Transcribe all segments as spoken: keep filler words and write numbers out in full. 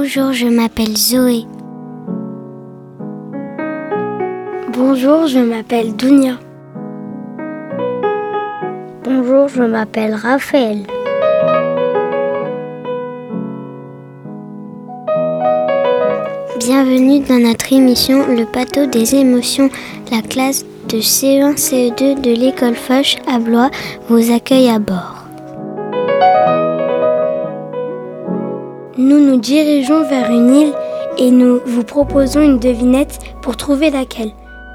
Bonjour, je m'appelle Zoé. Bonjour, je m'appelle Dounia. Bonjour, je m'appelle Raphaël. Bienvenue dans notre émission Le Bateau des émotions. La classe de C E un C E deux de l'école Foch à Blois vous accueille à bord. Nous nous dirigeons vers une île et nous vous proposons une devinette pour trouver laquelle.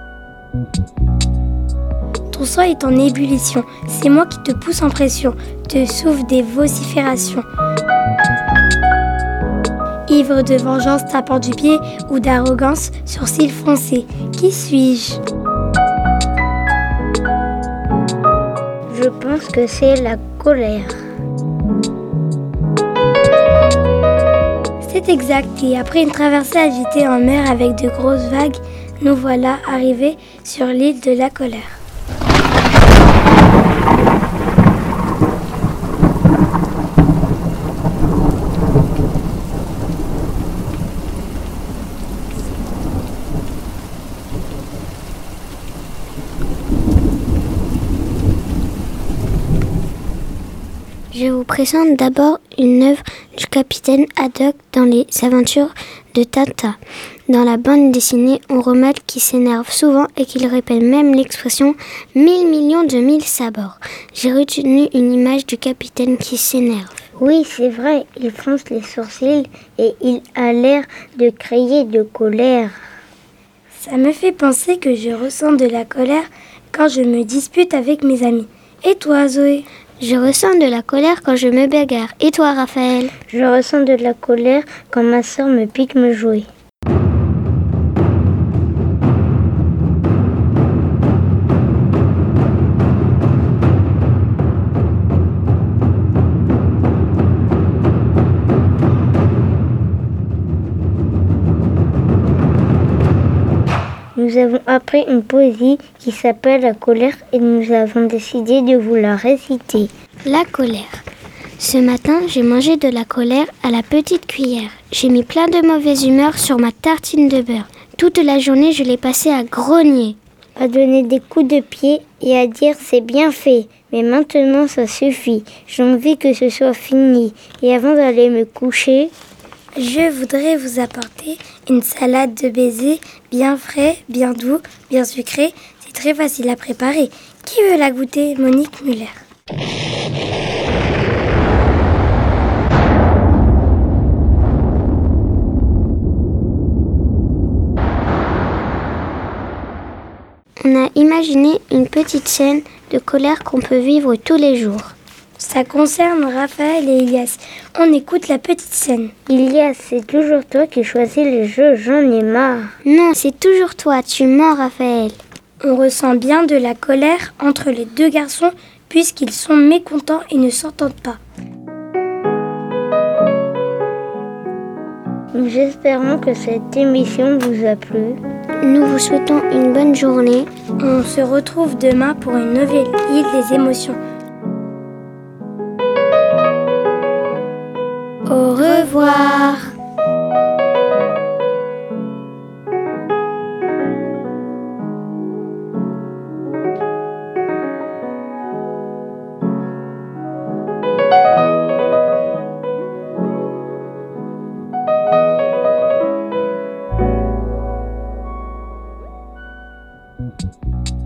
Ton sang est en ébullition, c'est moi qui te pousse en pression, te souffle des vociférations. Ivre de vengeance tapant du pied ou d'arrogance, sourcils froncés, qui suis-je ? Je pense que c'est la colère. C'est exact, et après une traversée agitée en mer avec de grosses vagues, nous voilà arrivés sur l'île de la colère. Je vous présente d'abord une œuvre du capitaine Haddock dans les aventures de Tintin. Dans la bande dessinée, on remarque qu'il s'énerve souvent et qu'il répète même l'expression « mille millions de mille sabords ». J'ai retenu une image du capitaine qui s'énerve. Oui, c'est vrai, il fronce les sourcils et il a l'air de crier de colère. Ça me fait penser que je ressens de la colère quand je me dispute avec mes amis. Et toi, Zoé ? Je ressens de la colère quand je me bagarre. Et toi, Raphaël ? Je ressens de la colère quand ma sœur me pique me jouer. Nous avons appris une poésie qui s'appelle La colère et nous avons décidé de vous la réciter. La colère. Ce matin, j'ai mangé de la colère à la petite cuillère. J'ai mis plein de mauvaise humeur sur ma tartine de beurre. Toute la journée, je l'ai passée à grogner, à donner des coups de pied et à dire c'est bien fait. Mais maintenant, ça suffit. J'ai envie que ce soit fini. Et avant d'aller me coucher, je voudrais vous apporter une salade de baisers bien frais, bien doux, bien sucré. C'est très facile à préparer. Qui veut la goûter ? Monique Muller. On a imaginé une petite scène de colère qu'on peut vivre tous les jours. Ça concerne Raphaël et Elias. On écoute la petite scène. Elias, c'est toujours toi qui choisis les jeux, j'en ai marre. Non, c'est toujours toi, tu mens, Raphaël. On ressent bien de la colère entre les deux garçons puisqu'ils sont mécontents et ne s'entendent pas. Nous espérons que cette émission vous a plu. Nous vous souhaitons une bonne journée. On se retrouve demain pour une nouvelle île des émotions. Au revoir. Thank you.